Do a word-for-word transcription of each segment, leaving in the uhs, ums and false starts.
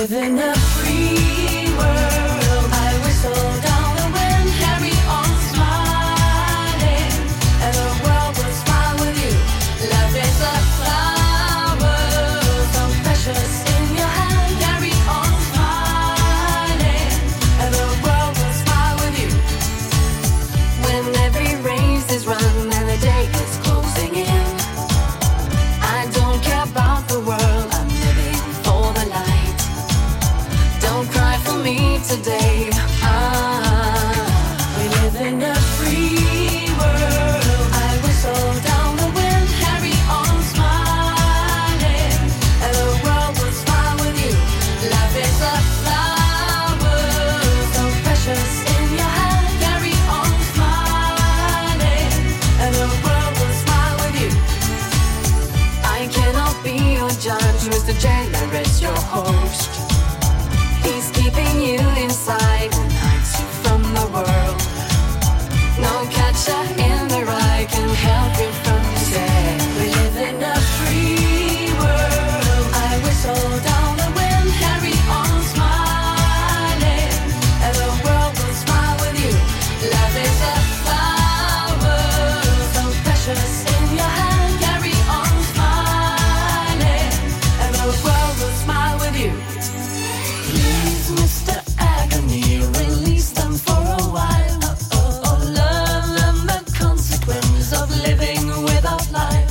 in a free world. I whistle down the wind, carry on smiling, and the world will smile with you. Love is a flower, so precious in your hand. Carry on smiling, and the world will smile with you. When every race is run and the day is closing in, I don't care about the world, I'm living for the light. Don't cry for me today. Ah, we live in a free world. I whistle down the wind, carry on smiling, and the world will smile with you. Love is a flower, so precious in your hand. Carry on smiling, and the world will smile with you. I cannot be your judge, Mister Jailer is your host. He's keeping you inside and hides you from the world. No catcher in the rye can help you from today. We live in a free world. I whistle down the wind, carry on smiling, and the world will smile with you. Love is a flower, so precious in your hand. Carry on smiling, and the world will smile with you. Please, Mister Agony, release them for a while. Oh, oh, oh, learn them the consequence of living without life.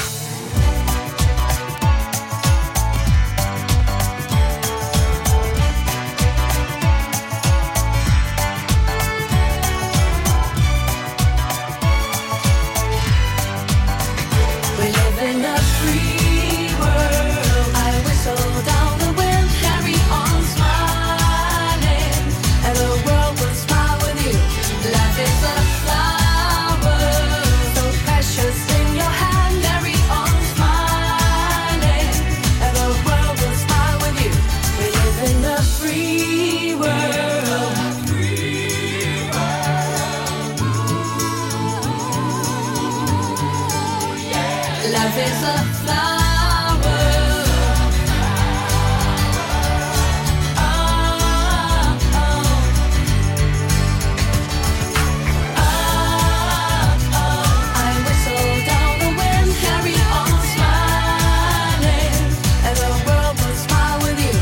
We live in a free world. I whistle down the wind, carry on smiling, and the world will smile with you. Life is a flower, so precious in your hand. Carry on smiling, and the world will smile with you. We live in a free world. Life is a flower. Oh, oh. Oh, oh. I whistle down the wind, carry on smiling, and the world will smile with you.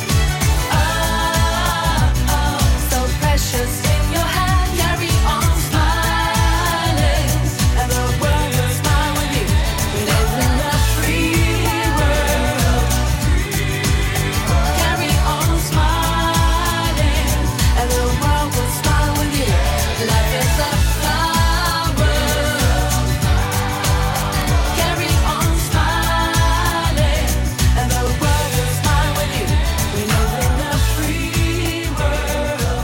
Oh, oh. So precious in your hand, carry on smiling, and the world will smile with you. We live in a free world. Carry on smiling, and the world will smile with you. Life is a flower. Carry on smiling, and the world will smile with you. We live in a free world.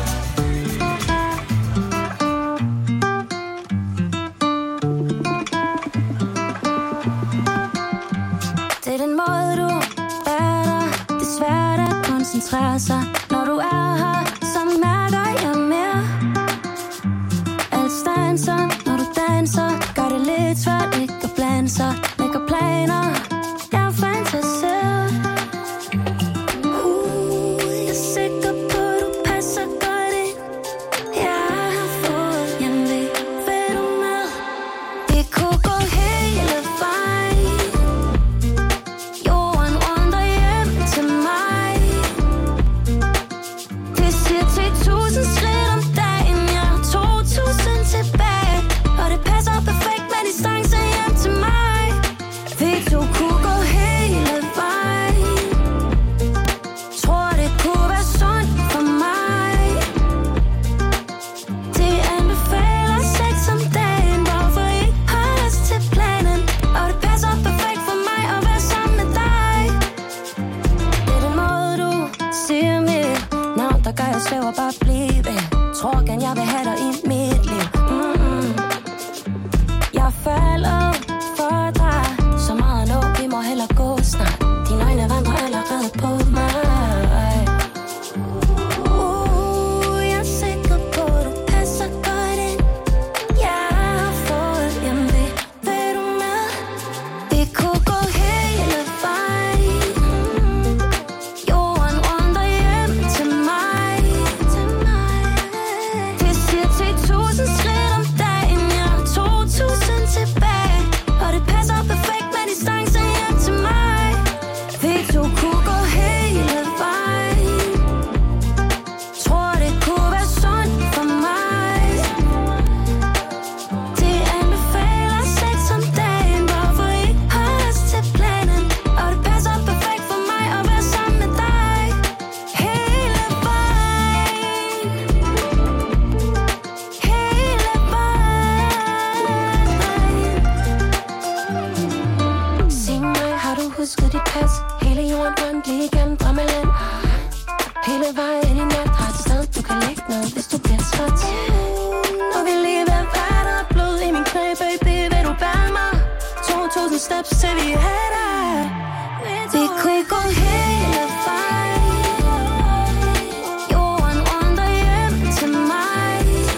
Det er den måde, du er der. Det er svært at koncentrere sig. Når du er her, så mærker jeg mere. Alt stanser, når du danser. Gør det lidt svært ikke at blande sig. Lægger planer, jeg fantaserer. Uh, jeg er sikker på, du passer godt ind. Jeg har fået hjemve. Vil du med? Det kunne gå hele vejen. Jorden rundt og hjem til mig. Det siger til tusind skridt om dagen. Jeg har to tusind tilbage. up, til vi er der. Vi kunne gå hele vejen. Jorden rundt og hjem til mig.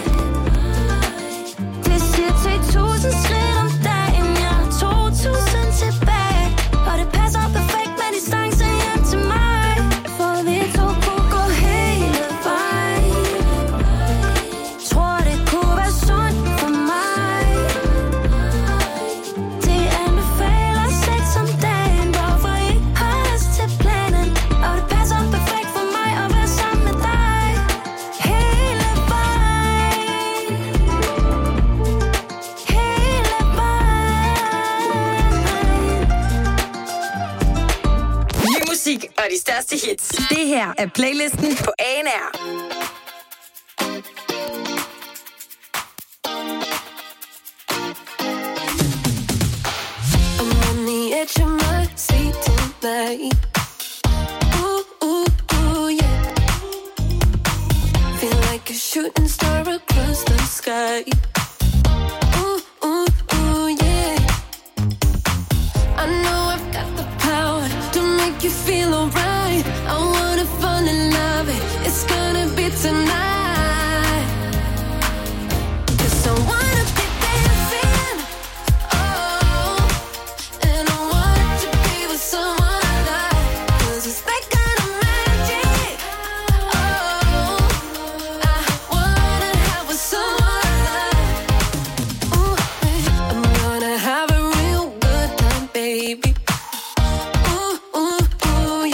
Det siger til tusind skridt om dagen. Jeg har to tusind tilbage. Og det passer perfekt med distance hjem til mig. For vi to kunne gå hele vejen. Tror det kunne være sundt for mig. De anbefaler sex om dagen. Hvorfor I holder os til planen. Og det passer perfekt for mig at være sammen med dig. Hele vejen. Hele vejen. Ny musik og de største hits. Det her er playlisten på A N R. I'm on the edge of my seat tonight. Ooh, ooh, ooh, yeah. Feel like a shooting star across the sky. Ooh, ooh, ooh, yeah. I know I've got the power to make you feel alright. I wanna fall in love, it's gonna be tonight. 'Cause I wanna be dancing, oh, and I want to be with someone I like. 'Cause it's that kind of magic, oh, I wanna have with someone I like. Ooh, I'm gonna have a real good time, baby. Ooh, ooh, ooh,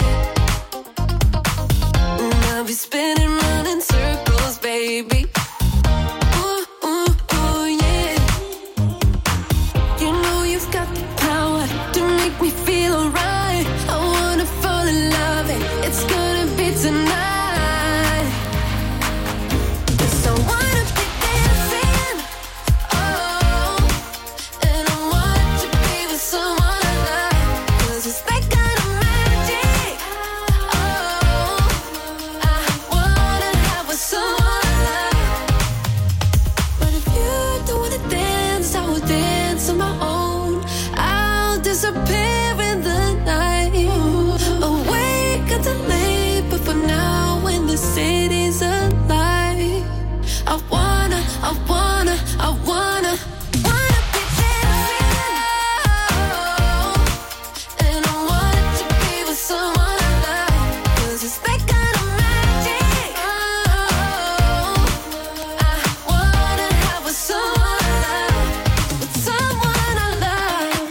yeah. And I'll be spinning round in circles, baby. Ooh, ooh, ooh, yeah. You know you've got the power to make me feel alright. I wanna fall in love, and it's gonna be tonight. 'Cause I wanna be dancing, oh, and I want to be with someone I like. 'Cause it's that kind of magic, oh, I wanna have with someone I like. But if you don't wanna dance, I will dance on my own. I'll disappear in the night, awake until late. But for now, when the city's alive, I wanna, I wanna, I wanna, wanna be dancing, oh, and I want to be with someone I like. 'Cause it's that kind of magic, oh, I wanna have with someone I like, with someone I love.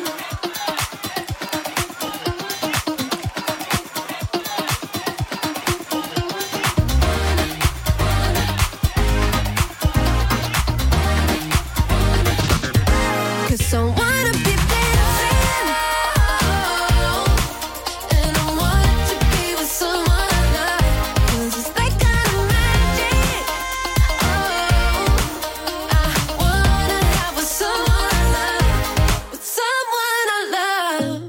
Cause I wanna be dancing, oh, and I want to be with someone I like. 'Cause it's that kind of magic, oh, I wanna have with someone I like, with someone I love.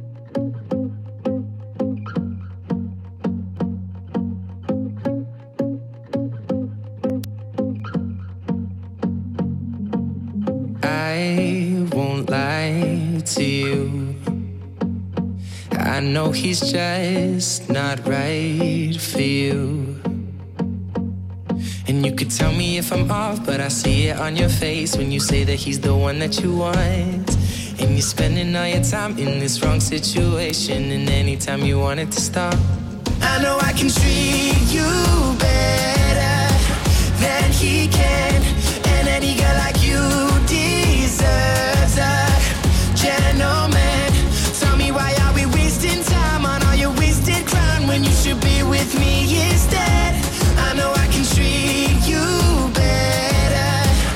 I won't lie to you. I know he's just not right for you. And you could tell me if I'm off, but I see it on your face when you say that he's the one that you want. And you're spending all your time in this wrong situation, and anytime you want it to stop, I know I can treat you better than he can. And any girl like you deserves a gentleman. Tell me, why are we wasting time on all your wasted crown when you should be with me instead? I know I can treat you better,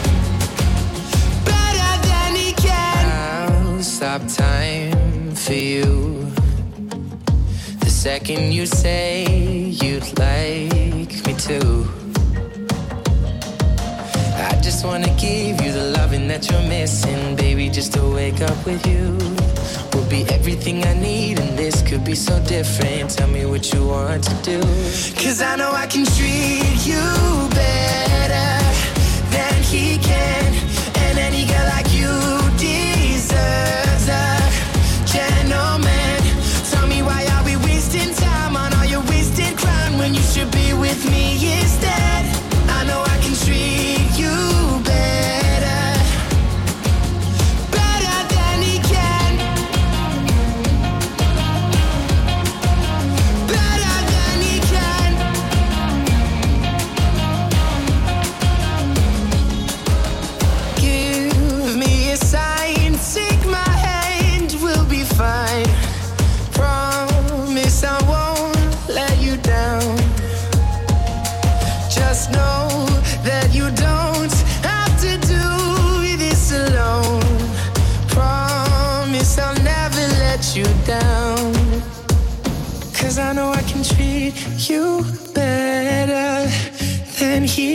better than he can. I'll stop time for you the second you say you'd like me to. I just wanna give you the loving that you're missing, baby, just to wake up with you will be everything I need, and this could be so different. Tell me what you want to do, 'cause I know I can treat you better than he can. And any girl like you deserves a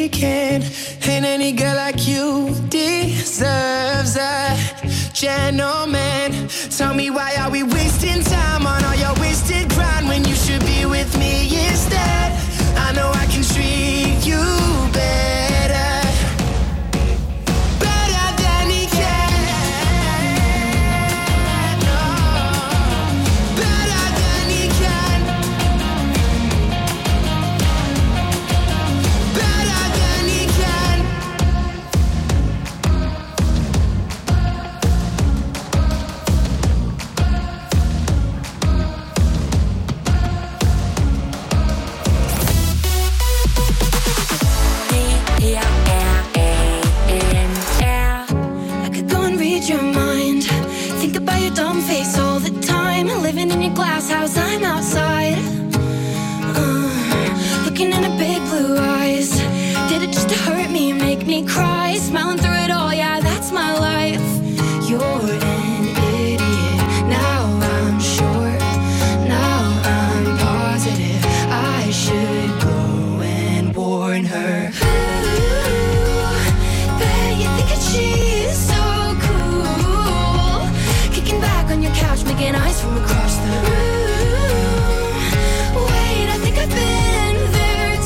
weekend. And any girl like you deserves a gentleman. Tell me why are we wasting time on all your wasted grind when you should be with me instead. I know I can treat you better, better than he can. No, better than he can. Better than he can. Your mind, think about your dumb face all the time. Living in your glass house, I'm outside. Uh, looking into big blue eyes. Did it just to hurt me, make me cry? Smiling through it all, yeah, that's my life. You're an idiot. Now I'm sure. Now I'm positive. I should go and warn her. Ooh, bet you think that she's so on your couch, making eyes from across the room. Wait, I think I've been there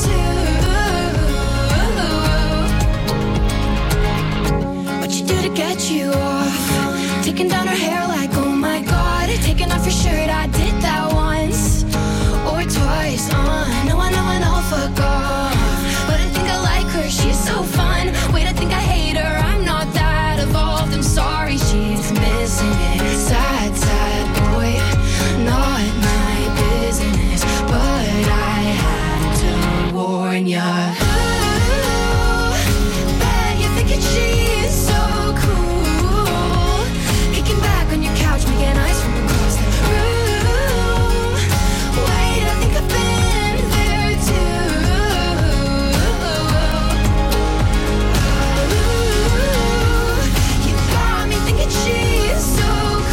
too. What you do to get you off? Taking down her hair like, oh my god. Taking off your shirt, I did that once or twice. Uh, no, I know, I know, fuck off. But I think I like her, she's so fun. Wait, I think I hate her, I'm not that evolved. I'm sorry, she's missing it. Sad, sad boy, not my business, but I had to warn ya. Ooh, bet you're thinking she's so cool. Kicking back on your couch, making eyes from across the room. Wait, I think I've been there too. Ooh, you got me thinking she's so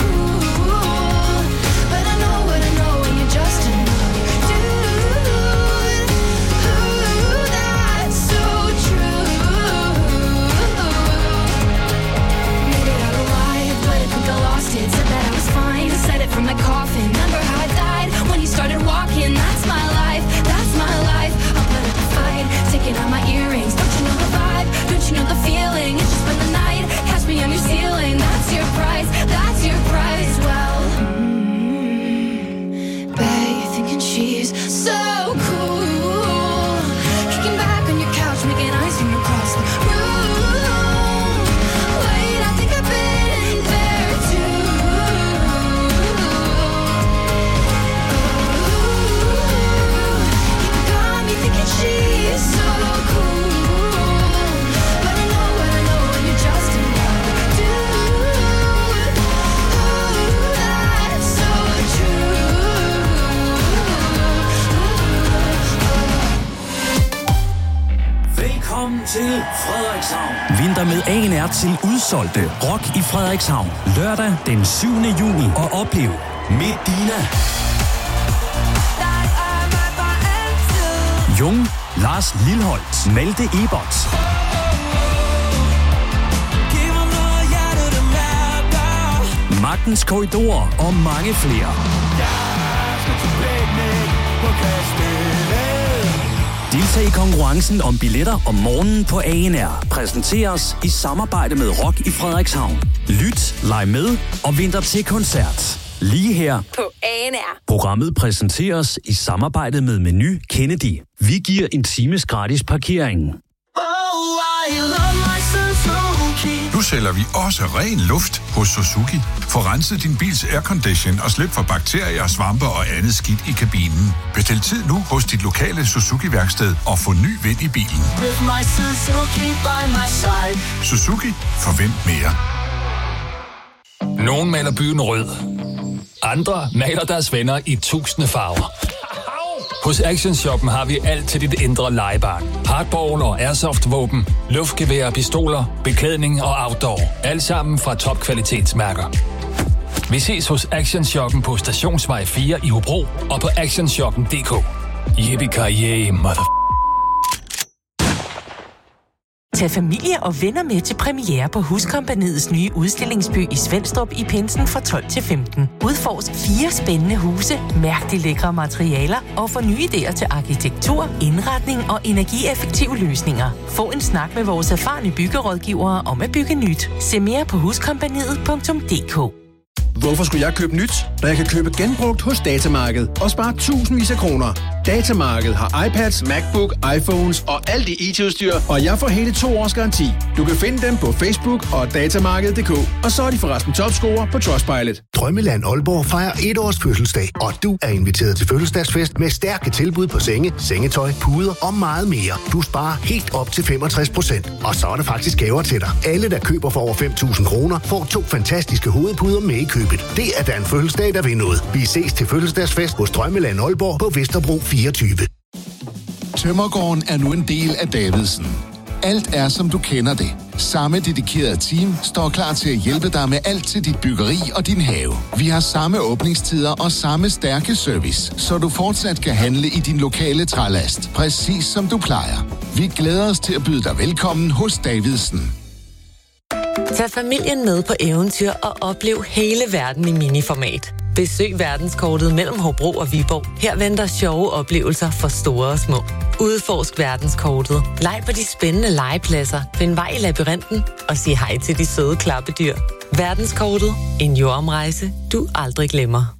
from my coffin, remember how I died when you started walking. That's my life, that's my life. I'll put up a fight, taking out my earrings. Don't you know the vibe? Don't you know the feeling? It's just spend the night, catch me on your ceiling. That's your price, that's your price. Well, mm, bet you're thinking she's so cool. Kicking back on your couch, making eyes from across the room. Wait, I think I've been there too. She's so cool, but I know what I know when you're just in love. Dude, oh, that's so true. Velkommen til Frederikshavn. Vinter med A N R til udsolgte Rock i Frederikshavn. Lørdag den syvende juni og oplev Medina, Jung, Lars Lilholt, Malte Ebert, Magtens Korridorer og mange flere. Deltag i konkurrencen om billetter om morgenen på A N R. Præsenteres i samarbejde med Rock i Frederikshavn. Lyt, leg med og vinter til koncert. Lige her på A N R. Programmet præsenteres i samarbejde med Meny Kennedy. Vi giver en times gratis parkering. Nu sælger vi også ren luft hos Suzuki. Få renset din bils aircondition og slip for bakterier, svampe og andet skidt i kabinen. Bestil tid nu hos dit lokale Suzuki-værksted og få ny vind i bilen. Suzuki. Forvent mere. Nogen maler byen rød. Andre maler deres venner i tusinde farver. Hos Action Shoppen har vi alt til dit indre legebarn. Hardball og airsoft-våben, luftgevær, pistoler, beklædning og outdoor. Alt sammen fra topkvalitetsmærker. Vi ses hos Action Shoppen på Stationsvej fire i Hobro og på actionshoppen punktum d k. Yippie-ki-yay, mother... Tag familie og venner med til premiere på Huskompagniets nye udstillingsby i Svenstrup i pinsen fra tolv til femten. Udforsk fire spændende huse, mærk de lækre materialer og få nye idéer til arkitektur, indretning og energieffektive løsninger. Få en snak med vores erfarne byggerådgivere om at bygge nyt. Se mere på huskompagniet punktum d k. Hvorfor skulle jeg købe nyt, når jeg kan købe genbrugt hos Datamarked og spare tusindvis af kroner? Datamarked har iPads, MacBook, iPhones og alt i I T-udstyr, og jeg får hele to års garanti. Du kan finde dem på Facebook og datamarked punktum d k, og så er de forresten topscorer på Trustpilot. Drømmeland Aalborg fejrer et års fødselsdag, og du er inviteret til fødselsdagsfest med stærke tilbud på senge, sengetøj, puder og meget mere. Du sparer helt op til femogtres procent, og så er der faktisk gaver til dig. Alle, der køber for over fem tusind kroner, får to fantastiske hovedpuder med i købet. Det er da en fødselsdag, der vil noget. Vi ses til fødselsdagsfest hos Drømmeland Aalborg på Vesterbro fireogtyve. Tømmergården er nu en del af Davidsen. Alt er, som du kender det. Samme dedikerede team står klar til at hjælpe dig med alt til dit byggeri og din have. Vi har samme åbningstider og samme stærke service, så du fortsat kan handle i din lokale trælast, præcis som du plejer. Vi glæder os til at byde dig velkommen hos Davidsen. Tag familien med på eventyr og oplev hele verden i miniformat. Besøg verdenskortet mellem Hobro og Viborg. Her venter sjove oplevelser for store og små. Udforsk verdenskortet. Leg på de spændende legepladser. Find vej i labyrinten og sig hej til de søde klappedyr. Verdenskortet. En jordomrejse, du aldrig glemmer.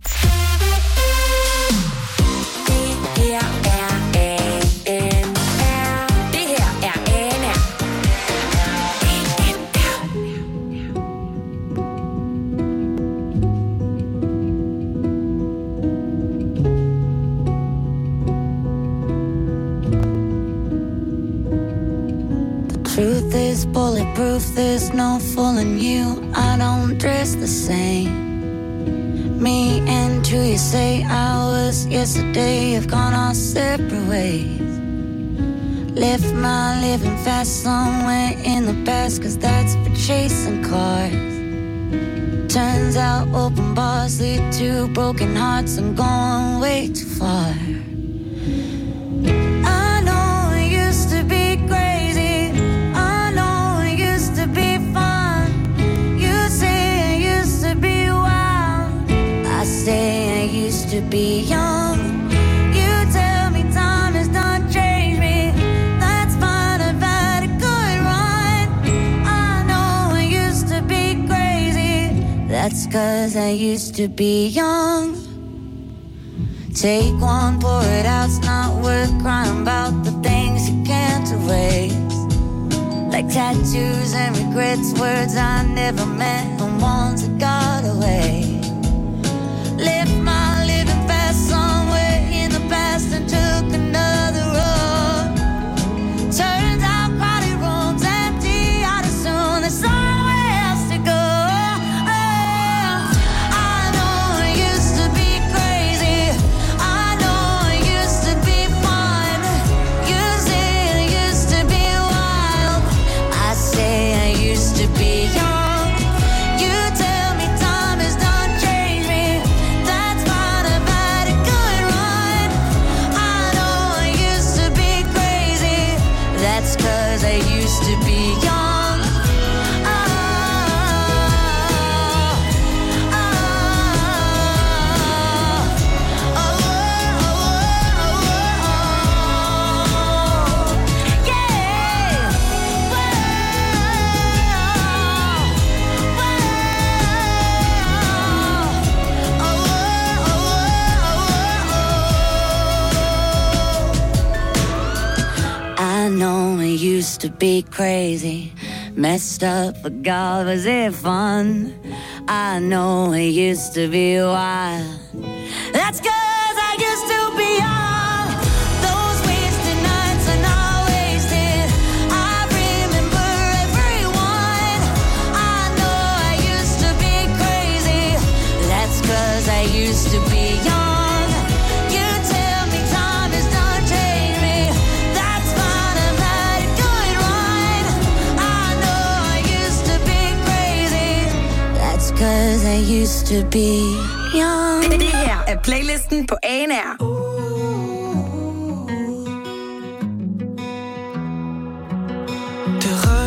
Truth is bulletproof, there's no fooling you. I don't dress the same. Me and who you say I was yesterday have gone our separate ways. Left my living fast somewhere in the past, cause that's for chasing cars. Turns out open bars lead to broken hearts. I'm going way too far. I know it used to be crazy, I know it used to be fun. You say I used to be wild, I say I used to be young. You tell me time has done changed me, that's fine, I've had a good run. I know I used to be crazy, that's cause I used to be young. Take one, pour it out, it's not worth crying about the things you can't erase. Like tattoos and regrets, words I never meant, the ones that got away. Left my living fast somewhere in the past and took another road. Turns out crowded rooms empty out as soon, there's somewhere else to go. Used to be crazy, messed up, but God, was it fun? I know it used to be wild, that's cause I used to be young. Those wasted nights are not wasted, I remember everyone. I know I used to be crazy, that's cause I used to be young. Cause I used to be young. Det her er playlisten på A N R. Det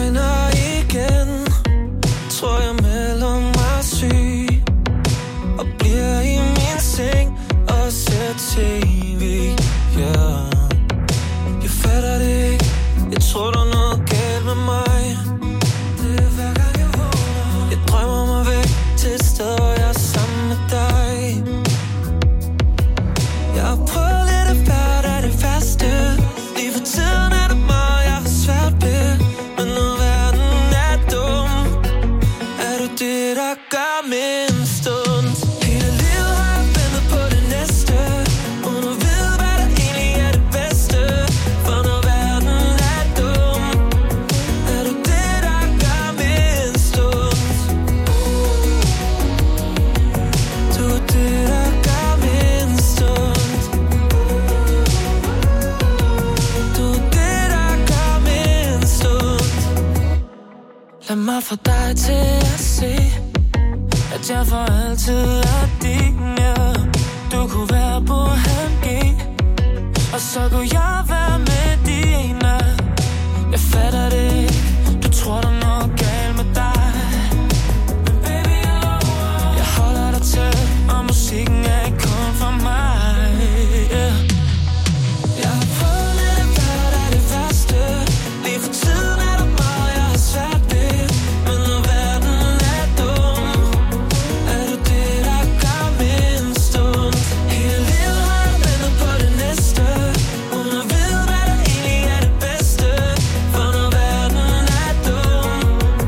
Lad mig få dig til at se, at jeg for altid er din, ja. Du kunne være på halv G, og så kunne jeg være med dine. Jeg fatter det ikke, du tror der er noget galt med dig. Men baby, oh, jeg holder dig tæt, og musikken er ikke kun for mig, yeah. Jeg har prøvet lidt af hvad der er det værste. Lige for tiden er der meget, jeg har svært ved. Men når verden er dum, er du det, der gør min stund. Hele livet har jeg ventet på det næste, uden at vide, hvad der egentlig er det bedste. For når verden er dum,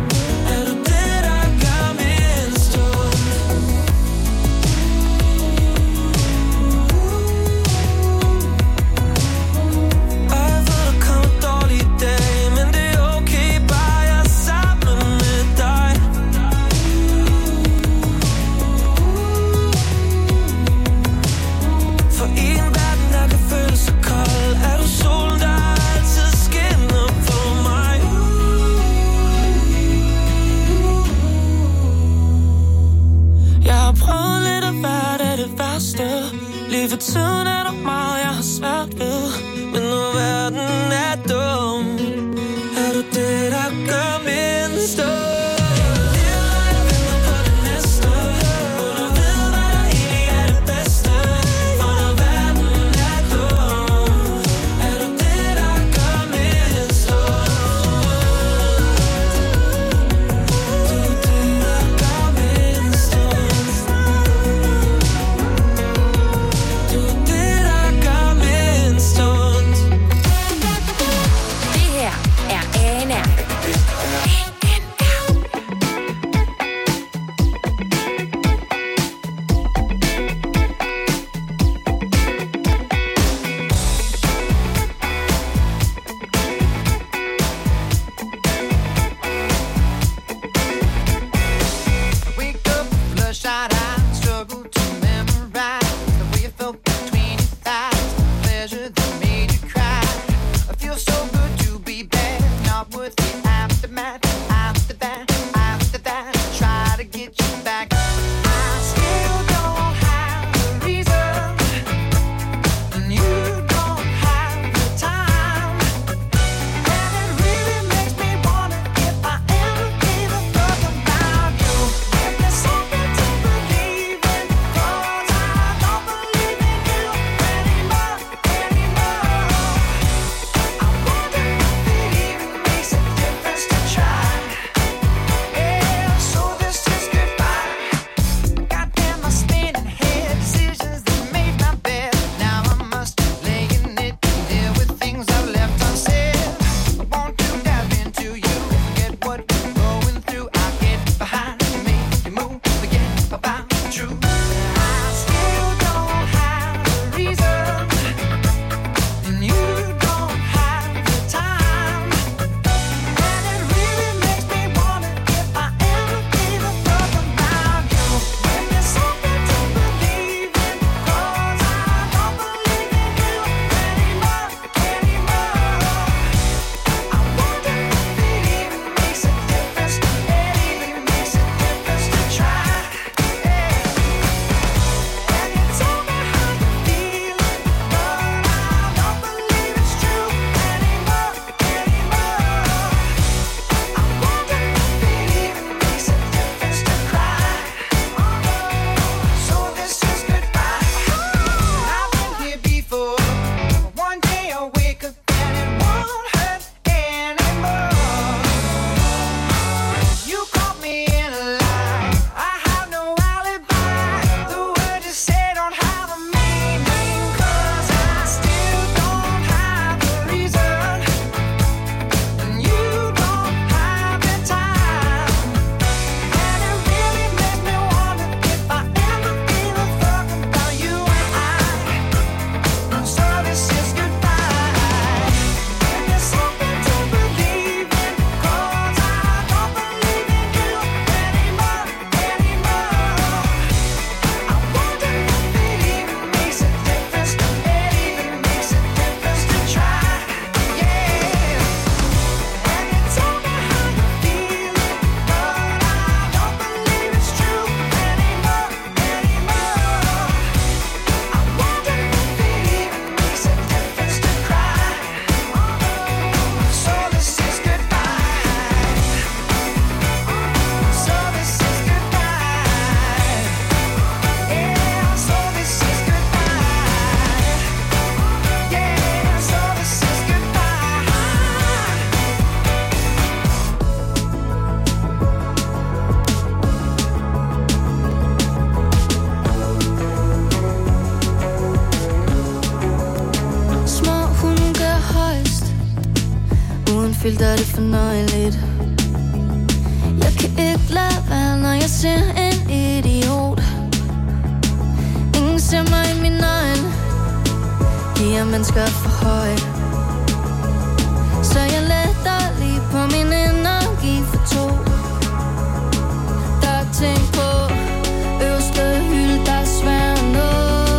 følt, er det fornøjeligt. Jeg kan ikke lade være, når jeg ser en idiot. Ingen ser mig i mine øjne. De her mennesker for højt. Så jeg letter lige på min energi for to. Der er ting på øverste hylde, der er svært at nå.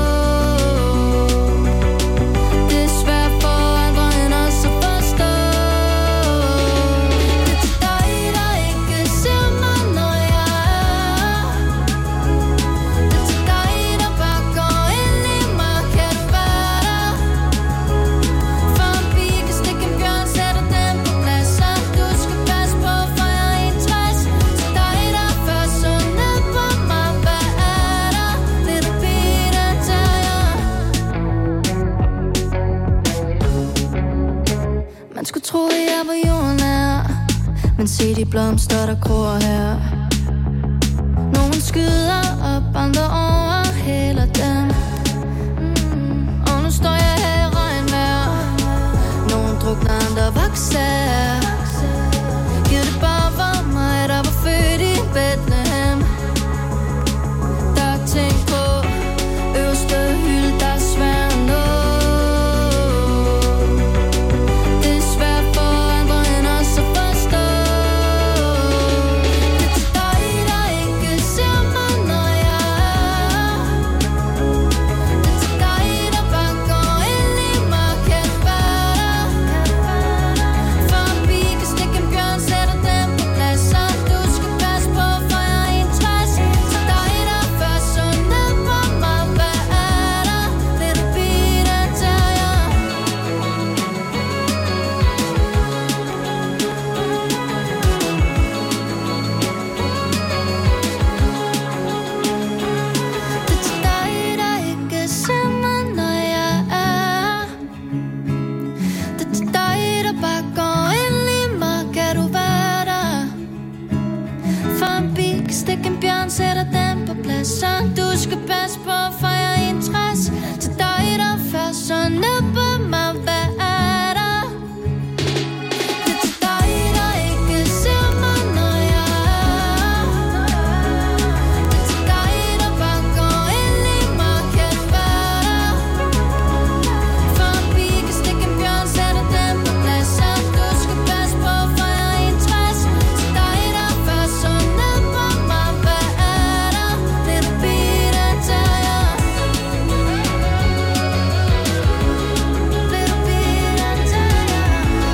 Det er svært for andre end os at forstå. Det er til dig, der ikke ser mig, når jeg er. Det er til dig, der bare går ind i mig. Kan du være der? For en pige kan stikke en bjørn, sætter den på plads. Så du skal passe på, for jeg er enogtres. Til dig, der først så ned på mig. Hvad er der? Lille pige, der tager jeg. Man skulle tro, at jeg var jordnær, men se de blomster, der gror her. Nogen skyder op, andre overhælder dem. Mm. Og nu står jeg her i regnvejr. Nogen drukner, andre vokser. Gid det bare var mig, der var født i Bethlehem. Der er ting på øverste hylde, der er svært at nå. Det er svært for andre end os at forstå. Det er til dig, der ikke ser mig, når jeg er. Det er til dig, der bare går ind i mig. Kan du være der? For en pige kan stikke en bjørn, sætter den på plads. Så du skal passe på, for jeg er enogtres. Til dig, der først så ned på mig. Hvad er der? Lille pige, der tager jeg. Det er til dig, der ikke ser mig, når jeg er. Det er til dig, der bare går ind i mig. Kan du være der? For en pige kan stikke en bjørn, sætter den på plads. Så du skal passe på, for jeg er enogtres. Til dig, der først så ned på mig. Hvad er der? Det er til dig, der ikke ser mig, når jeg er. Det er til dig, der bare går ind i mig. Kan du være der? For en pige kan stikke en bjørn, sætter den på plads. Så du skal passe på, for jeg er enogtres. Til dig, der først så ned på mig. Hvad er der? Lille pige, der tager jeg. Lille pige, der tager jeg.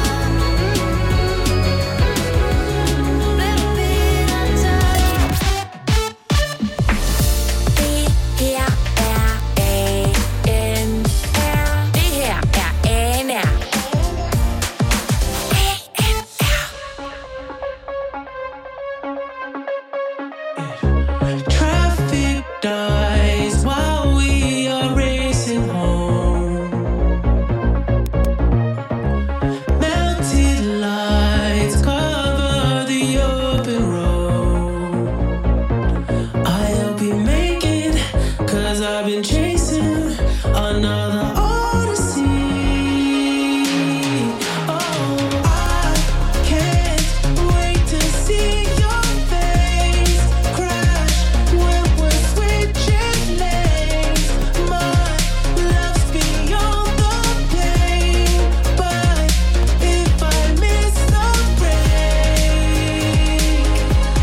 Lille pige, der tager jeg. Det her er A N R. Det her er A N R. Traffic dies while we are racing home. Melted lights cover the open road. I hope you make it, 'cause I've been chasing another odyssey. Oh, I can't wait to see your face crash when we're switching lanes. My love's beyond the pain, but if I miss the break,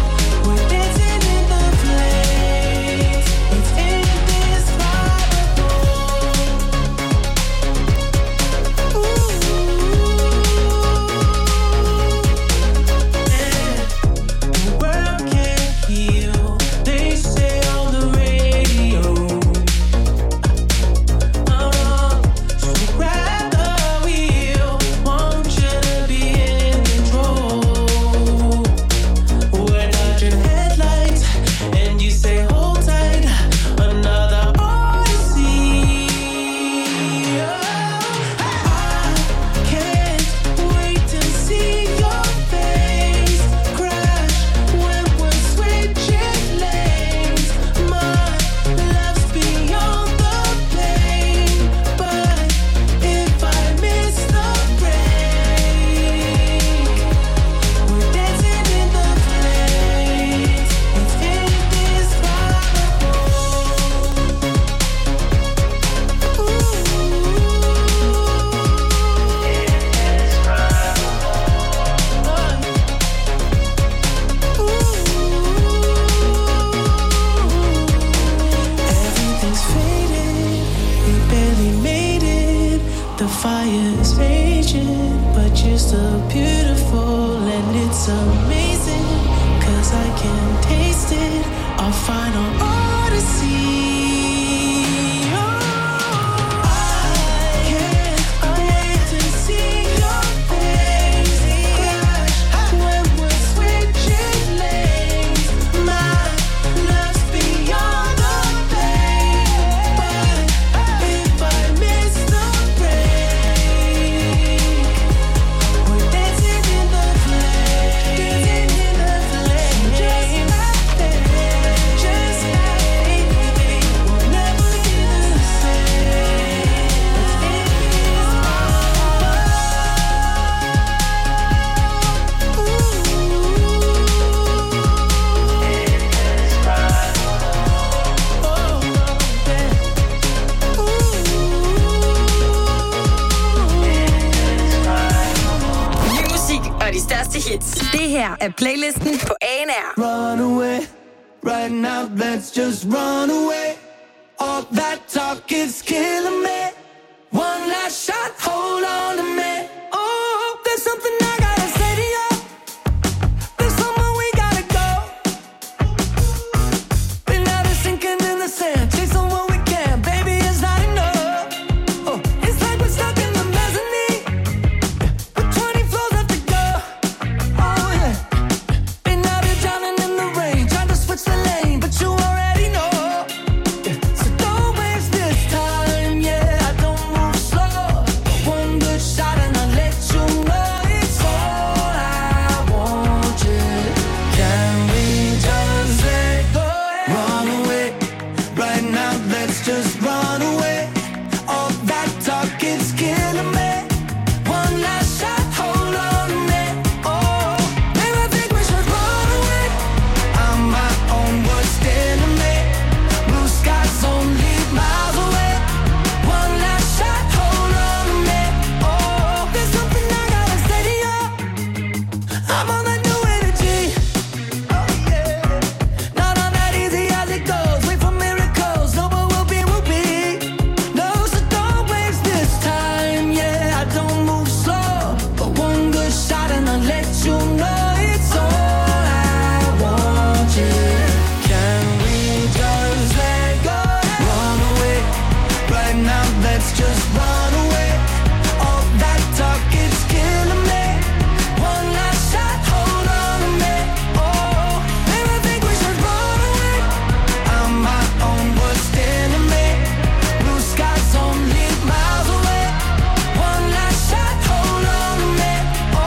I can taste it. Our final odyssey. Det her er playlisten på A N R. Run away, right now, let's just run away. All that talk is killing me. One last shot, hold on to me. Oh, there's something I gotta say to you. There's somewhere we gotta go. Been out of sinking in the sand, chasing what we can, baby, it's not enough. Oh, it's like we're stuck in the mezzanine, with twenty floors left to go. Oh yeah, been out here drowning in the rain, trying to switch the lane, but you already know. So don't waste this time, yeah, I don't move slow. One good shot and I'll let you know it's all I want you. Can we just let go? Run away, right now, let's just run away. All that talk is killing me. One last shot, hold on to me. Oh, maybe I think we should run away. I'm my own worst enemy. Blue skies only miles away. One last shot, hold on to me. Oh, there's something I gotta say to you. I'm on that new energy. Oh yeah, not on that easy as it goes. Wait for miracles, no, but we'll be, we'll be. No, so don't waste this time. Yeah, I don't move slow, but one good shot and I'll let you know it's all I want you. Can we just let go? Run away, right now, let's just run away. All that talk is killing me. One last shot, hold on to me. Oh, maybe I think we should run away. I'm my own worst enemy. Blue skies only miles away. One last shot, hold on to me. Oh,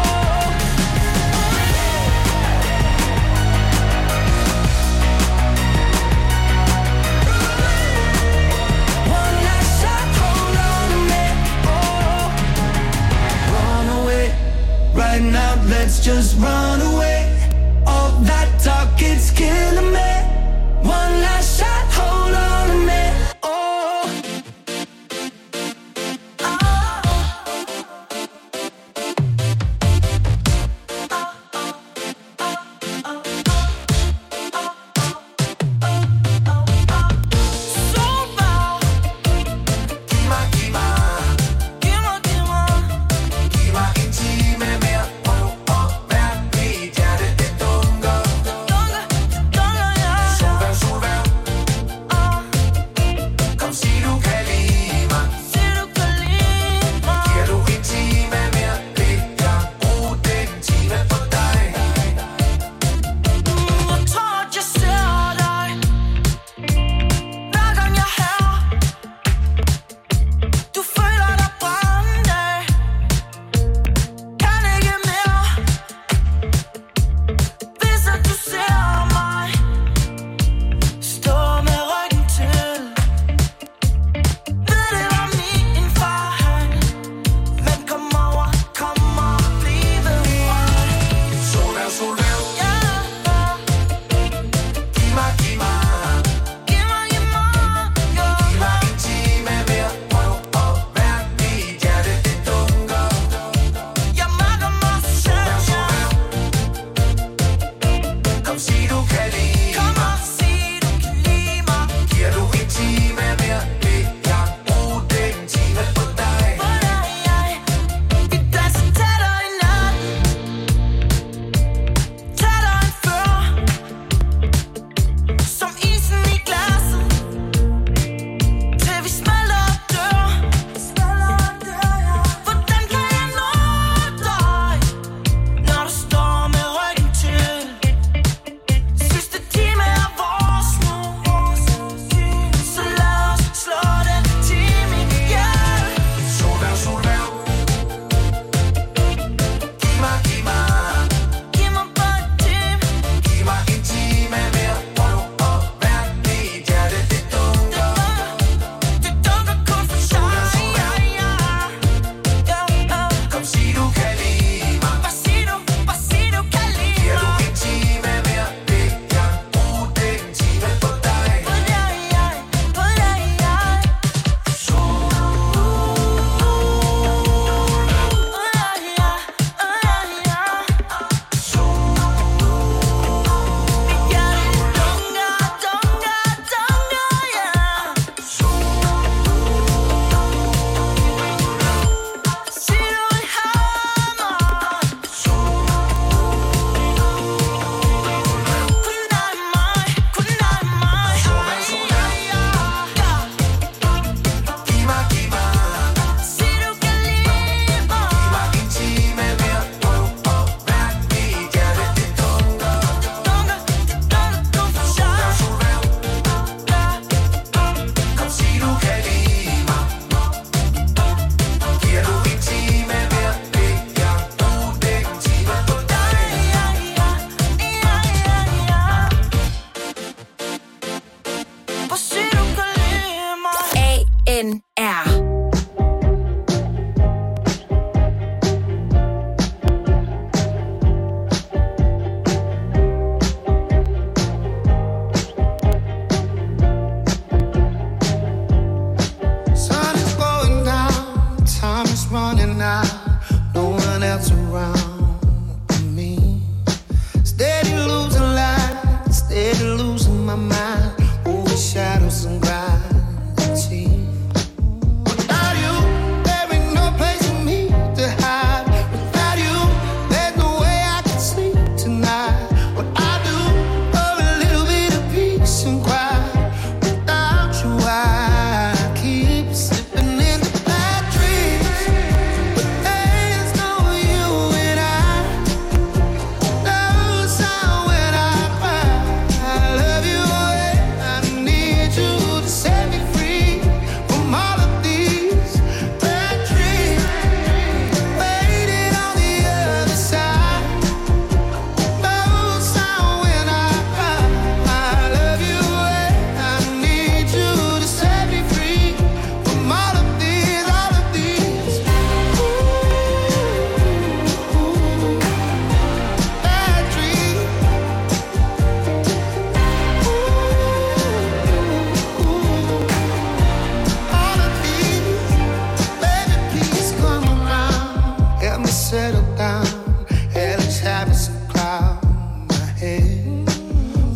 one last shot, hold on to me. Oh, run away, right now, let's just run away. All that talk is killing me. One last shot, hold on to me. Oh, Don't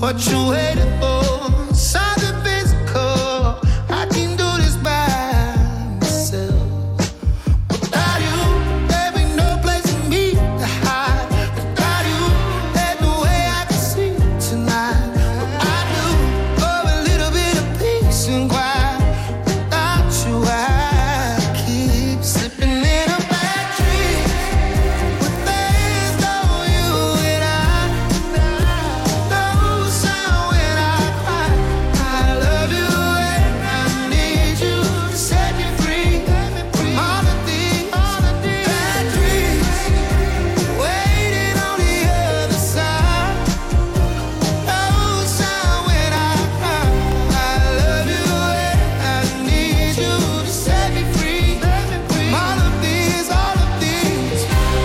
what you waiting for? Something physical. I can do this by myself. Without you, there be no place for me to hide. Without you, there's no way I can sleep tonight. But I do for a little bit of peace and quiet. Without you, I keep slipping in a bad dream. With days though you and I, no sound when I cry. I love you and I need you to set me free. All of these bad dreams waiting on the other side. No sound when I cry. I love you and I need you to set me free. All of these, all of these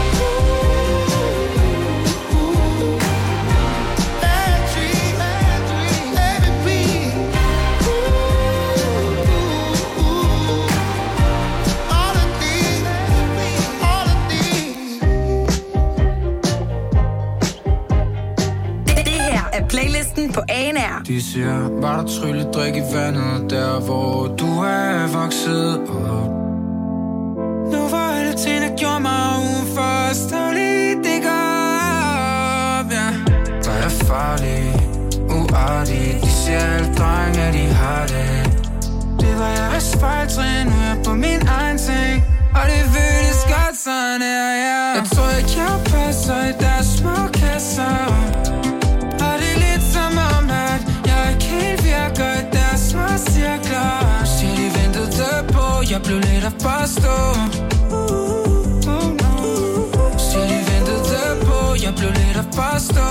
bad dreams, bad dreams, let me be. All of these, all of these. Det her er playlisten på A N R. De siger, var der trylledrik i vandet, der hvor du er vokset op. Nu var alle ting, der gjorde mig uforståelig, det går op, ja. Der er farlig, uartig, de siger alle drenge, at de har det. Det var jeg vist fejltrin, nu er jeg på min egen ting, og det føles godt sådan her, ja. Jeg tror ikke, jeg passer i deres små kasser. Og det er lidt som om, at jeg ikke helt virker i deres små cirkler. Siger de ventede på, jeg blev lidt at forstå. Siger de ventede på, jeg blev lidt at forstå.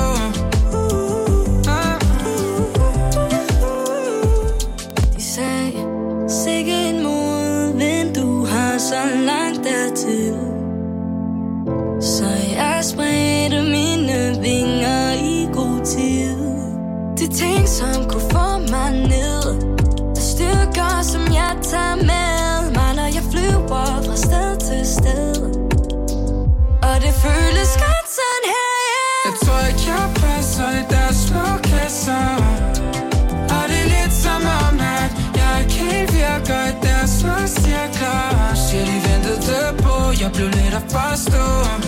De sagde, sikke en modvind, du har så langt dertil. Så jeg spredte mine vinger i god tid. De ting, som kunne få mig ned, er styrker, som jeg tager med mig, når jeg flyver fra sted til sted. Og det føles godt sådan her, yeah. Jeg tror ikke, jeg passer i deres små kasser. Og det er lidt som om, at jeg ikke helt virker i deres små cirkler. Siger de ventede på, jeg blev lidt at forstå.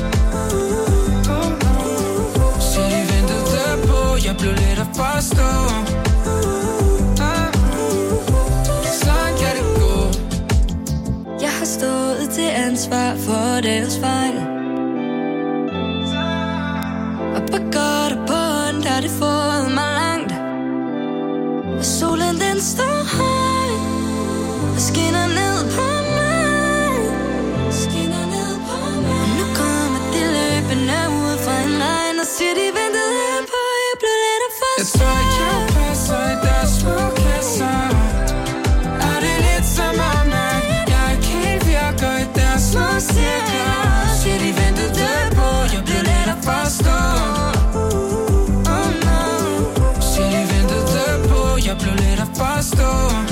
Siger de ventede på, jeg blev lidt at forstå. Sådan kan det gå. Jeg har stået til ansvar for deres fejl. Og på godt og på ondt har det fået mig langt. Og solen den står høj og skinner ned på mig. Skinner ned på mig. Og nu kommer de løbende ud fra en regn og siger de ventede på, jeg blev lidt af Jeg forstå. tror ikke, jeg passer i deres små kasser. Og det er lidt som om, at jeg ikke helt virker i deres små cirkler. Siger de ventede på, jeg blev lidt at forstå. Siger de ventede på, jeg blev lidt at forstå.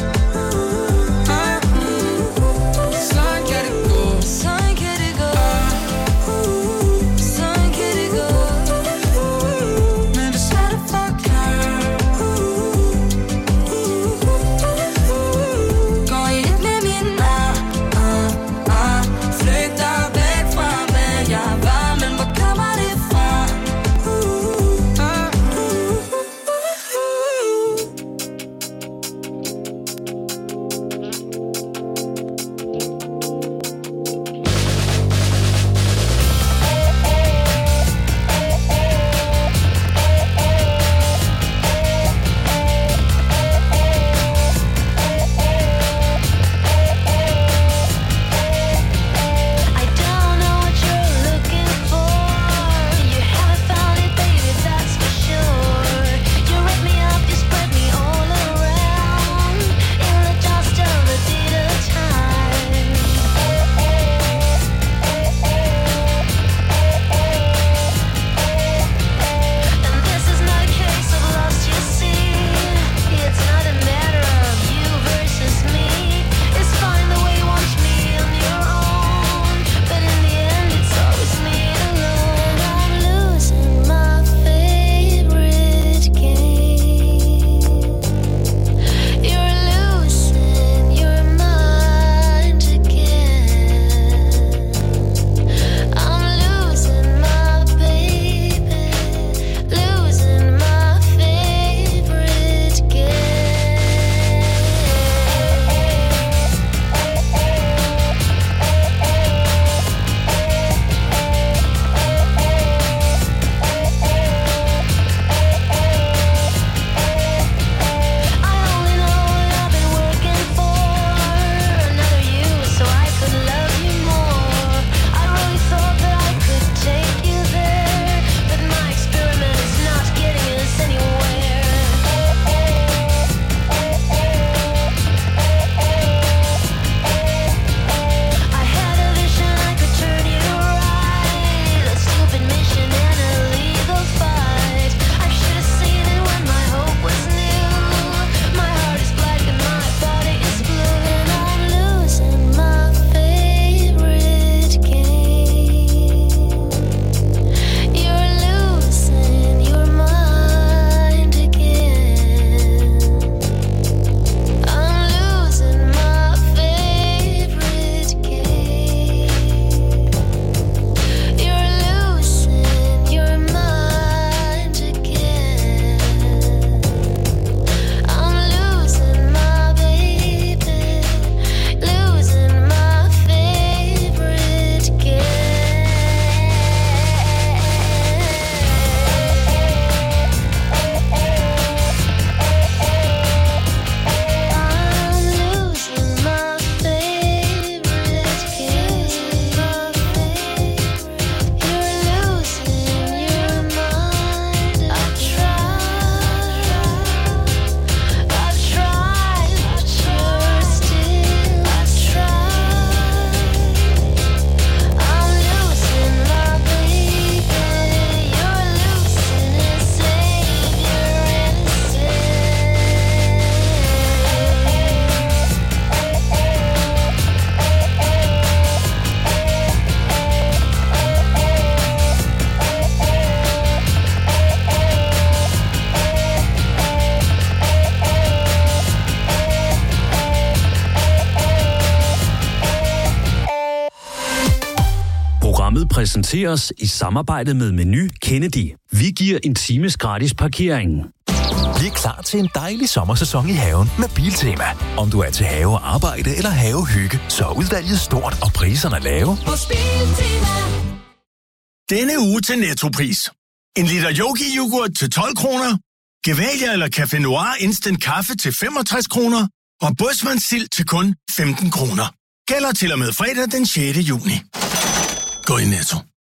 præsenteres i samarbejde med Meny Kennedy. Vi giver en times gratis parkering. Bliv klar til en dejlig sommersæson i haven med Biltema. Om du er til have og arbejde eller havehygge, så er udvalget stort og priserne lave. Hos Biltema. Denne uge til Nettopris. En liter Yogi-yoghurt til tolv kroner. Gevalia eller Café Noir Instant Kaffe til femogtres kroner. Og Bådsmandsild til kun femten kroner. Gælder til og med fredag den sjette juni. Gå i Netto.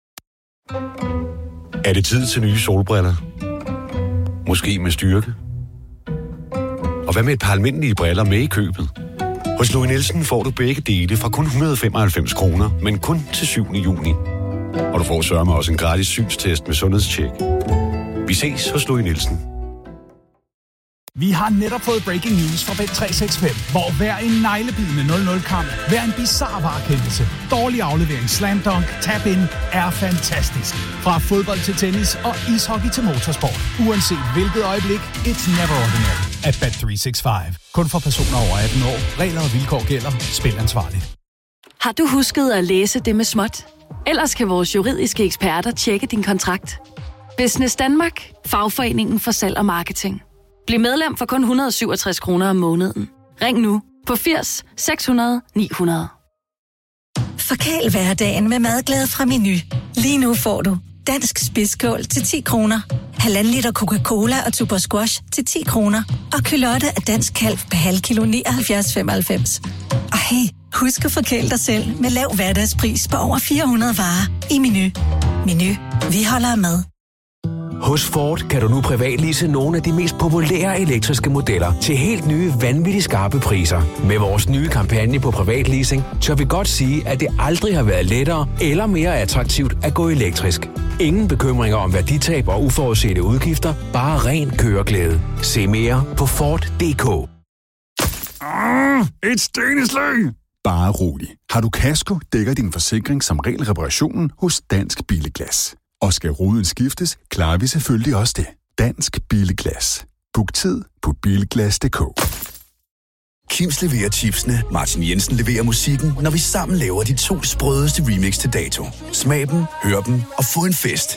Er det tid til nye solbriller? Måske med styrke? Og hvad med et par almindelige briller med i købet? Hos Louis Nielsen får du begge dele fra kun et hundrede og femoghalvfems kroner, men kun til syvende juni. Og du får sørme også en gratis synstest med sundhedstjek. Vi ses hos Louis Nielsen. Vi har netop fået breaking news fra Bet tre seks fem, hvor hver en neglebidende nul nul-kamp, hver en bizarre varekendelse, dårlig aflevering, slam dunk, tap-in er fantastisk. Fra fodbold til tennis og ishockey til motorsport. Uanset hvilket øjeblik, it's never ordinary at Bet tre seks fem. Kun for personer over atten år. Regler og vilkår gælder. Spil ansvarligt. Har du husket at læse det med småt? Ellers kan vores juridiske eksperter tjekke din kontrakt. Business Danmark. Fagforeningen for salg og marketing. Bliv medlem for kun et hundrede og syvogtres kroner om måneden. Ring nu på firs seks hundrede ni hundrede. Forkæl hverdagen med madglæde fra Meny. Lige nu får du dansk spidskål til ti kroner, halvanden liter Coca-Cola og Tuborg Squash til ti kroner, og kylotte af dansk kalv per halv kilo nioghalvfjerds femoghalvfems. Og hey, husk at forkæle dig selv med lav hverdagspris på over fire hundrede varer i Meny. Meny. Vi holder med. Hos Ford kan du nu privatlease nogle af de mest populære elektriske modeller til helt nye, vanvittigt skarpe priser. Med vores nye kampagne på privatleasing, tør vi godt sige, at det aldrig har været lettere eller mere attraktivt at gå elektrisk. Ingen bekymringer om værditab og uforudsete udgifter, bare ren køreglæde. Se mere på Ford punktum d k. Ah, et steneslæg! Bare rolig. Har du kasko, dækker din forsikring som regel reparationen hos Dansk Bilglas. Og skal ruden skiftes, klarer vi selvfølgelig også det. Dansk Bilglas. Book tid på bilglas punktum d k. Kims leverer chipsene, Martin Jensen leverer musikken, når vi sammen laver de to sprødeste remix til dato. Smag dem, hør dem og få en fest.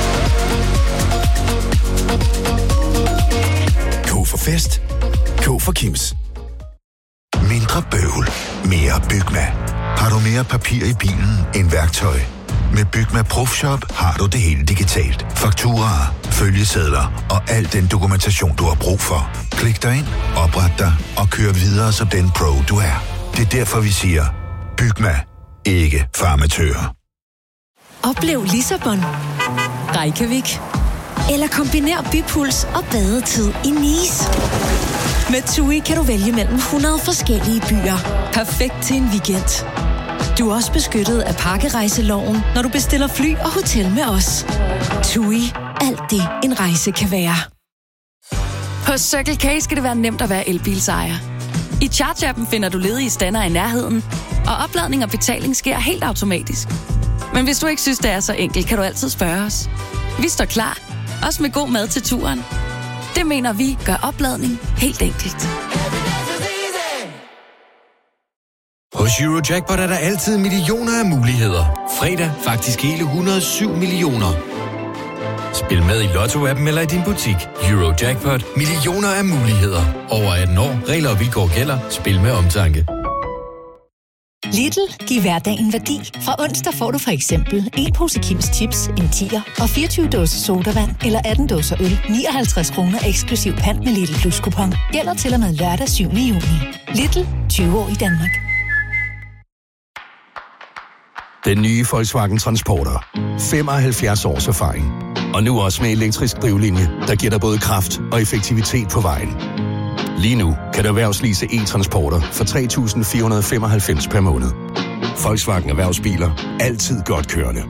K for fest. K for Kims. Mindre bøvl. Mere Bygma. Har du mere papir i bilen end værktøj? Med Bygma Profshop har du det hele digitalt. Fakturaer, følgesedler og al den dokumentation, du har brug for. Klik dig ind, opret dig og kør videre som den pro, du er. Det er derfor, vi siger, Bygma. Ikke farmatører. Oplev Lissabon, Reykjavik eller kombiner bypuls og badetid i Nice. Med TUI kan du vælge mellem hundrede forskellige byer. Perfekt til en weekend. Du er også beskyttet af pakkerejseloven, når du bestiller fly og hotel med os. TUI. Alt det, en rejse kan være. Hos Circle K skal det være nemt at være elbilsejer. I Charge-appen finder du ledige stander i nærheden, og opladning og betaling sker helt automatisk. Men hvis du ikke synes, det er så enkelt, kan du altid spørge os. Vi står klar, også med god mad til turen. Det mener vi gør opladning helt enkelt. Hos Eurojackpot er der altid millioner af muligheder. Fredag faktisk hele et hundrede og syv millioner. Spil med i Lotto-appen eller i din butik. Eurojackpot. Millioner af muligheder. Over atten år. Regler og vilkår gælder. Spil med omtanke. Lidl giver hverdagen værdi. Fra onsdag får du for eksempel en pose Kims Chips, en tier og fireogtyve dåser sodavand eller atten dåser øl. nioghalvtreds kroner eksklusiv pant med Lidl Plus kupon. Gælder til og med lørdag syvende juni. Lidl. tyve år i Danmark. Den nye Volkswagen Transporter. femoghalvfjerds års erfaring. Og nu også med elektrisk drivlinje, der giver dig både kraft og effektivitet på vejen. Lige nu kan du erhvervslease e-transporter for tre tusind fire hundrede og femoghalvfems per måned. Volkswagen Erhvervsbiler. Altid godt kørende.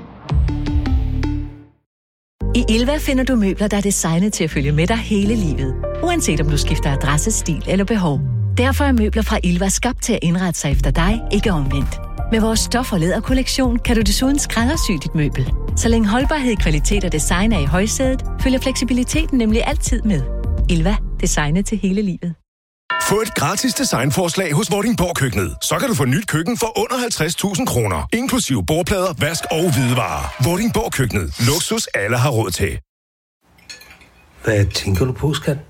I Ilva finder du møbler, der er designet til at følge med dig hele livet. Uanset om du skifter adresse, stil eller behov. Derfor er møbler fra Ilva skabt til at indrette sig efter dig, ikke omvendt. Med vores stof- og læderkollektion kan du desuden skræddersy dit møbel. Så længe holdbarhed, kvalitet og design er i højsædet, følger fleksibiliteten nemlig altid med. Ilva. Designet til hele livet. Få et gratis designforslag hos Vordingborg Køkkenet. Så kan du få nyt køkken for under halvtreds tusind kroner. Inklusive bordplader, vask og hvidevarer. Vordingborg Køkkenet. Luksus alle har råd til. Hvad tænker du på, skat?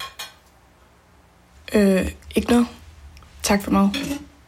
Øh, ikke noget. Tak for mig.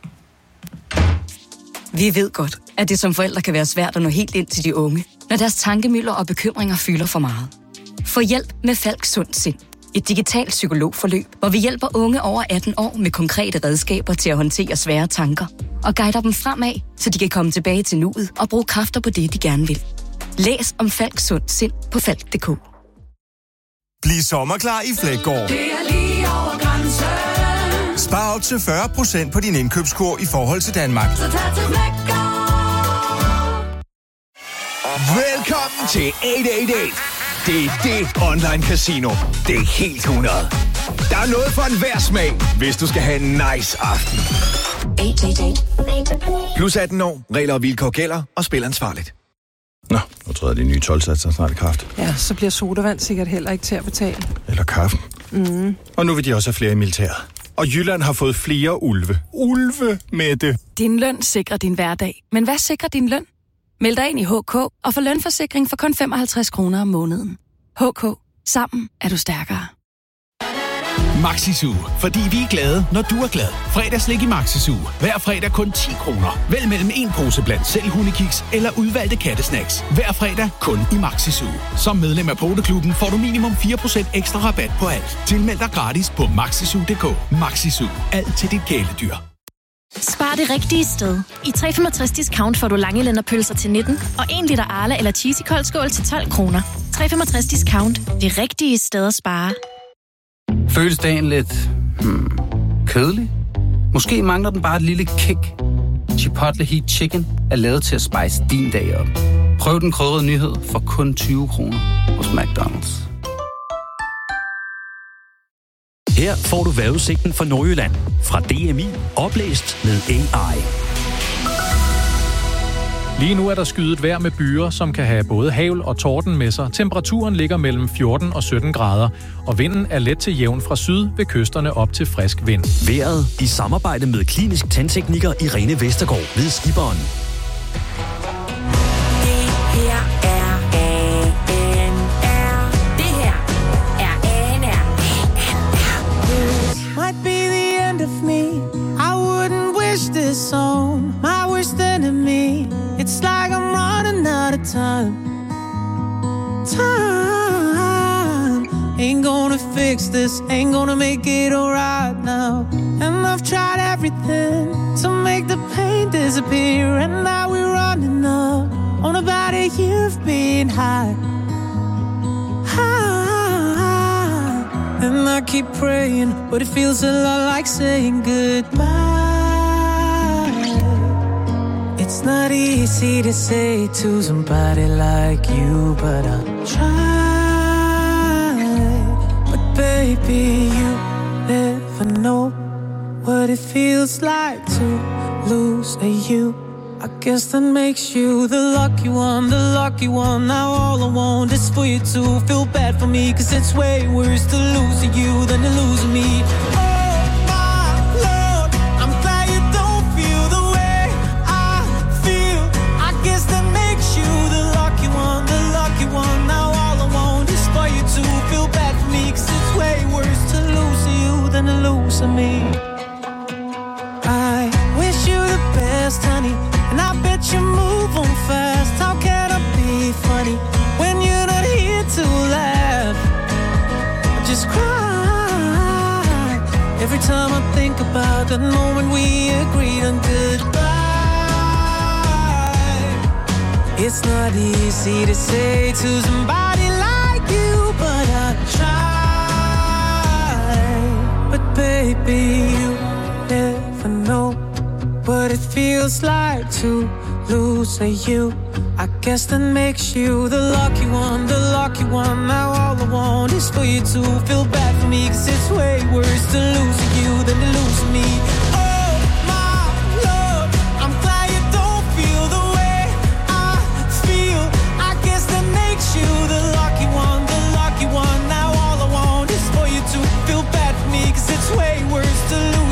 Vi ved godt, at det som forældre kan være svært at nå helt ind til de unge, når deres tankemøller og bekymringer fylder for meget. Få hjælp med Falk Sund Sind. Et digitalt psykologforløb, hvor vi hjælper unge over atten år med konkrete redskaber til at håndtere svære tanker og guider dem fremad, så de kan komme tilbage til nuet og bruge kræfter på det, de gerne vil. Læs om Falk Sund Sind på falk punktum d k. Bliv sommerklar i Flækgaard. Det er lige over grænsen. Spar op til fyrre procent på din indkøbskur i forhold til Danmark. Så tag til Flækgaard. Velkommen til otte otte otte. Det er det online casino. Det er helt hundrede. Der er noget for enhver smag, hvis du skal have en nice aften. otte otte otte. Plus atten år, regler og vilkår gælder, og spil ansvarligt. Nå, nu tror jeg, de nye tolv-satser snart i kraft. Ja, så bliver sodavand sikkert heller ikke til at betale. Eller kaffen. Mm. Og nu vil de også have flere i militæret. Og Jylland har fået flere ulve. Ulve med det. Din løn sikrer din hverdag. Men hvad sikrer din løn? Meld dig ind i H K og få lønforsikring for kun femoghalvtreds kroner om måneden. H K. Sammen er du stærkere. Maxisu, fordi vi er glade, når du er glad. Fredagslik i Maxisu. Hver fredag kun ti kroner. Vælg mellem en pose blandt selv hundekiks eller udvalgte kattesnacks. Hver fredag kun i Maxisu. Som medlem af Poteklubben får du minimum fire procent ekstra rabat på alt. Tilmeld dig gratis på maxisu punktum d k. Maxisu. Alt til dit kæledyr. Spar det rigtige sted. I tre komma femogtres discount får du langelænderpølser til nitten og en liter Arla eller Cheesy koldskål til tolv kroner. tre komma femogtres discount. Det rigtige sted at spare. Føles dagen lidt hmm, kedelig? Måske mangler den bare et lille kick. Chipotle Heat Chicken er lavet til at spice din dag op. Prøv den krydrede nyhed for kun tyve kroner hos McDonald's. Her får du vejrudsigten for Nordjylland fra D M I, oplæst med A I. Lige nu er der skyet vejr med byer, som kan have både hagl og torden med sig. Temperaturen ligger mellem fjorten og sytten grader, og vinden er let til jævn fra syd ved kysterne op til frisk vind. Vejret i samarbejde med klinisk tandtekniker Irene Vestergaard ved Skiberen. Might be the end of me. I wouldn't wish this on my worst enemy. It's like I'm running out of time. Time ain't gonna fix this, ain't gonna make it alright now. And I've tried everything to make the pain disappear. And now we're running up on about a year of being high. And I keep praying, but it feels a lot like saying goodbye. It's not easy to say to somebody like you, but I'll try. But baby, you never know what it feels like to lose a you. I guess that makes you the lucky one, the lucky one. Now all I want is for you to feel bad for me, cause it's way worse to lose you than to lose me. Oh my Lord, I'm glad you don't feel the way I feel. I guess that makes you the lucky one, the lucky one. Now all I want is for you to feel bad for me, cause it's way worse to lose you than to lose me. I wish you the best, honey, and I bet you move on fast. How can I be funny when you're not here to laugh? I just cry every time I think about that moment we agreed on goodbye. It's not easy to say to somebody like you, but I try. But baby, you never know what it feels like to lose a you. I guess that makes you the lucky one, the lucky one. Now all I want is for you to feel bad for me, cause it's way worse to lose you than to lose me. Oh my Lord, I'm glad you don't feel the way I feel. I guess that makes you the lucky one, the lucky one. Now all I want is for you to feel bad for me, cause it's way worse to lose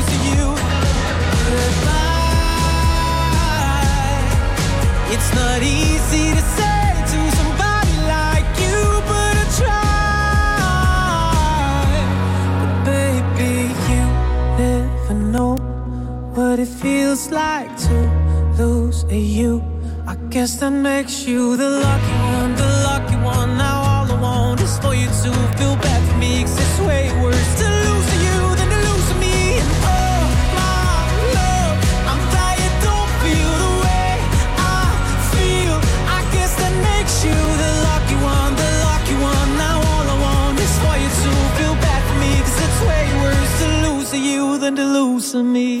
what it feels like to lose you. I guess that makes you the lucky one, the lucky one. Now all I want is for you to feel bad for me, 'cause it's way worse to lose you than to lose me. And oh my love, I'm glad you don't feel the way I feel. I guess that makes you the lucky one, the lucky one. Now all I want is for you to feel bad for me, 'cause it's way worse to lose you than to lose me.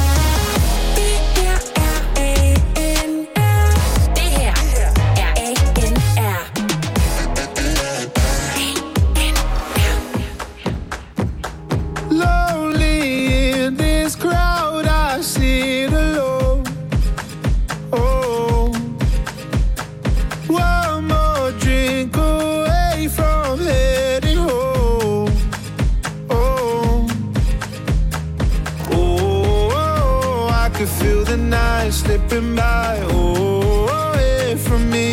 Slipping by, oh, away from me.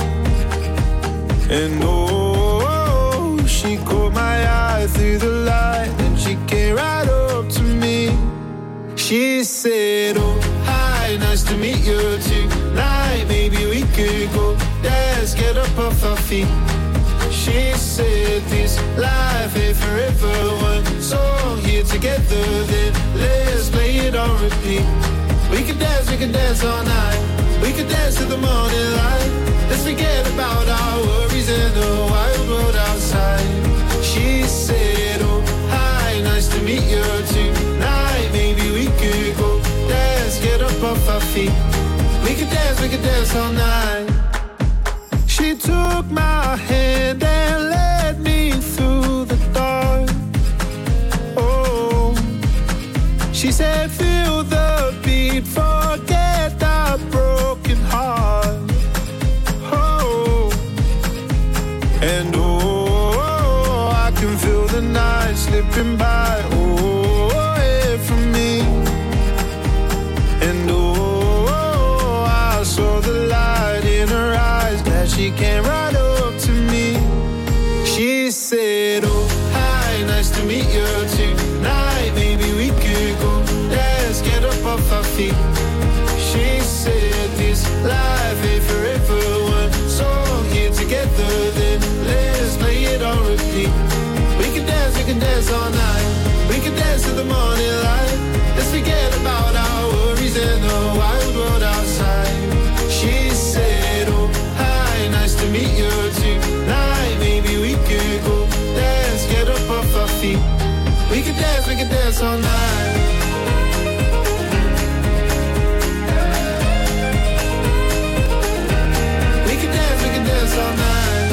And oh, she caught my eye through the light, and she came right up to me. She said, oh, hi, nice to meet you tonight. Maybe we could go dance, get up off our feet. She said, this life ain't forever. One song here together, then let's play it on repeat. We could dance, we could dance all night. We could dance to the morning light. Let's forget about our worries in the wild world outside. She said, oh, hi, nice to meet you tonight. Maybe we could go dance, get up off our feet. We could dance, we could dance all night. She took my hand and led me through the dark. Oh, she said, feel the beat, forget that broken heart. Oh, and oh, I can feel the night slipping by, oh, away from me. And oh, I saw the light in her eyes, glad she came right up to me. She said, oh, hi, nice to meet you tonight. Maybe we could go dance, get up off our feet. She said, this life ain't forever. One song here together, then let's play it on repeat. We can dance, we can dance all night. We can dance to the morning light. Let's forget about our worries and the wild world outside. She said, oh, hi, nice to meet you tonight. Maybe we could go dance, get up off our feet. We can dance, we can dance all night. We can dance, we can dance all night.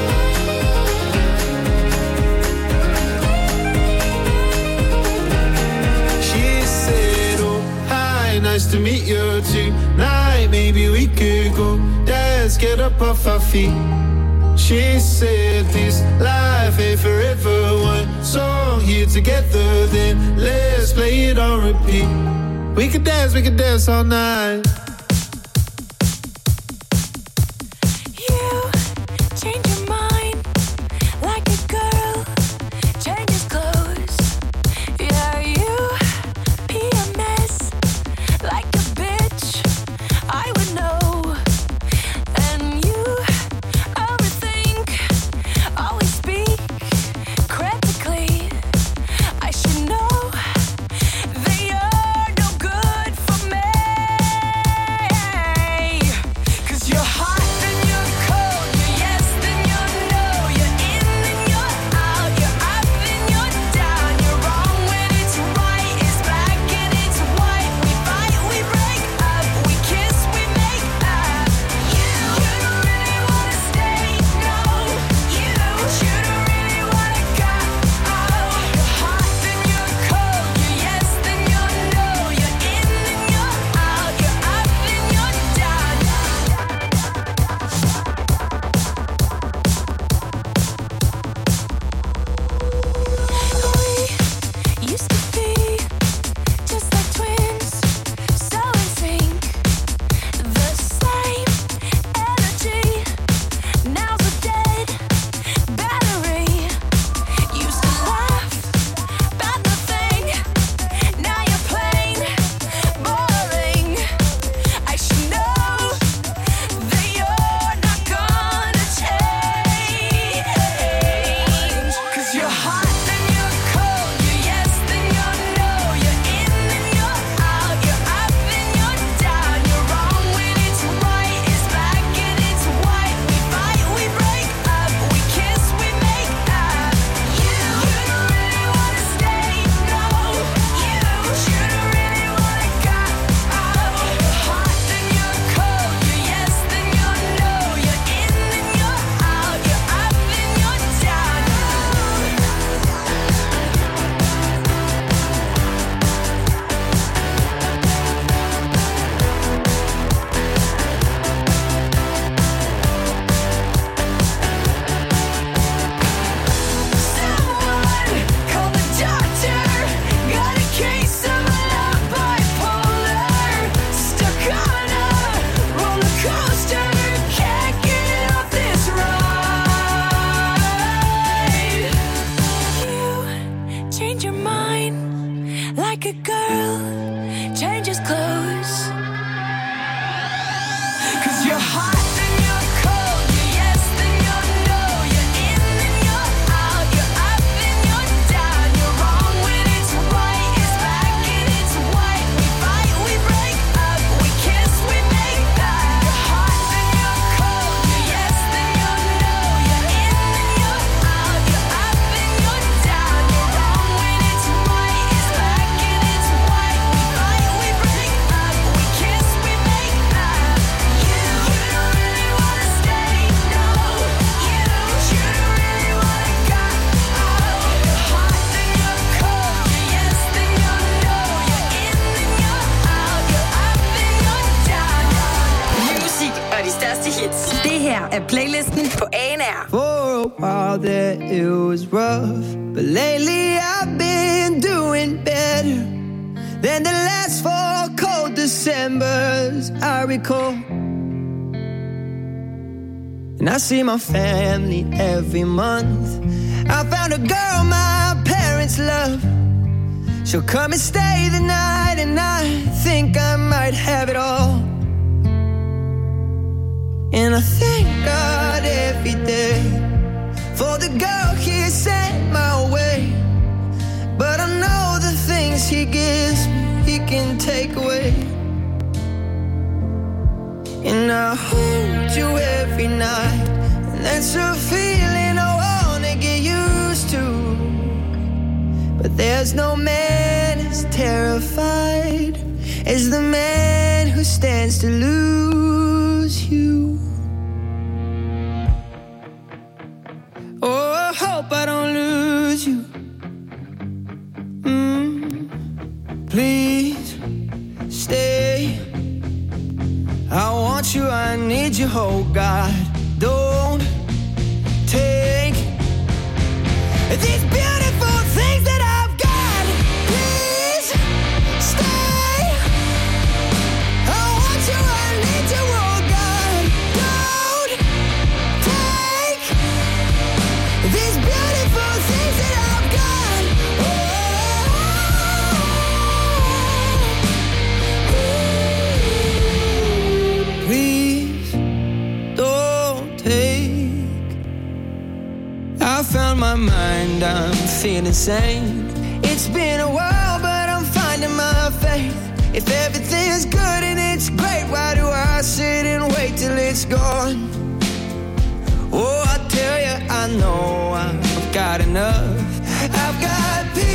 She said, oh, hi, nice to meet you tonight. Maybe we could go dance, get up off our feet. She said, this life ain't forever. One song here together, then let's play it on repeat. We can dance, we can dance all night. They are no good for me. change your mind like a girl changes clothes. 'Cause you're hot and you're cold, you're yes then you're no, you're in and you're out, you're up and you're down, you're wrong when it's right, it's black and it's white. We fight, we break up, we kiss, we make that. You're hot and you're cold, you're yes then you're no, you're in and you're out, you're up and you're down, you're wrong when it's right, it's black and it's white. We fight, we break up, we kiss, we make that. You, you don't really wanna stay, no. You, you don't really wanna go. You're hot then you're cold, you're yes then you're no, you're in and you're out, you're up and you're down. Ny musik og de største hits. Det her er playlisten på A N R. For a while there it was rough, but lately I've been doing better than the last four cold Decembers I recall. And I see my family every month. I found a girl my parents love. She'll come and stay the night, and I think I might have it all. And I thank God every day for the girl he sent my way. But I know the things he gives me, he can take away. And I hold you every night, and that's a feeling I wanna get used to. But there's no man as terrified as the man who stands to lose you. Oh, I hope I don't lose you. Mm. Please stay. I want you, I need you, oh God. Don't take these beautiful things that I've got. Please stay. I want you, I need you, oh God. Don't take these beautiful things that I've got. Oh, please don't take. I found my mind, I'm feeling sane. It's been a while, but I'm finding my faith. If everything's good and it's great, why do I sit and wait till it's gone? Oh, I tell you, I know I've got enough. I've got peace.